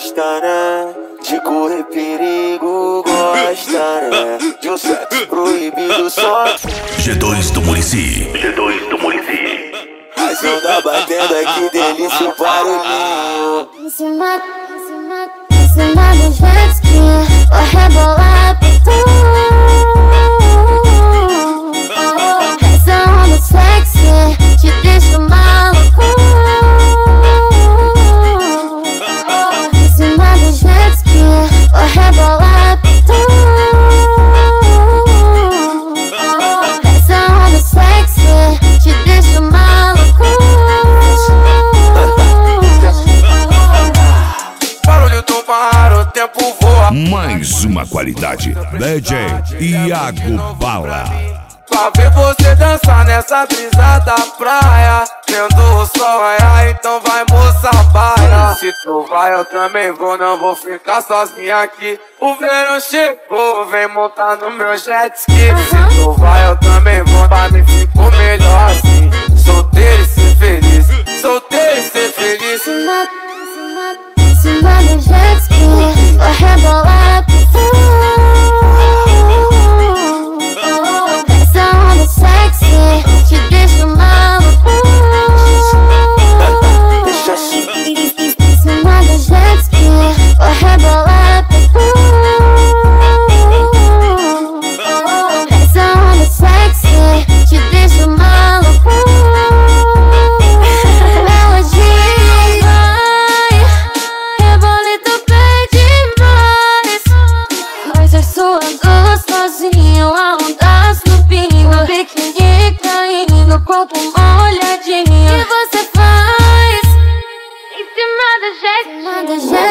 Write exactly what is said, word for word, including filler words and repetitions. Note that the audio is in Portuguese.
gosta, né? De correr perigo, gosta, né? De um sexo proibido só G dois do Muricy. G dois do Muricy. a som tá batendo aqui, delícia o barulhinho. Em cima, em cima, em cima do jet ski, vou rebolar por tudo. Essa onda sexy te deixa maluco. Em cima do jet ski, vou rebolar por tudo. Essa onda sexy te deixa maluco. Barulho do mar, o tempo voa. Mais uma qualidade. D J Iago Bala. Pra ver você dançar nessa brisa da praia, vendo o sol raiar, então vai moça baia. Se tu vai eu também vou, não vou ficar sozinha aqui. O verão chegou, vem montar no meu jet ski. Se tu vai eu também vou, pra mim ficou melhor assim. Solteiro e ser feliz, solteiro e ser feliz. Cima, cima, cima do jet ski, vou rebolar por tudo. Essa onda sexy te deixa maluco. Deixa assim. Cima do jet ski, vou rebolar por tudo. Essa onda sexy te deixa maluco. Melodia vai, rebolito bem demais. Nós é suando sozinho, a onda subindo, biquíni caindo, corpo molhadinho. O que você faz? Em cima do jet ski.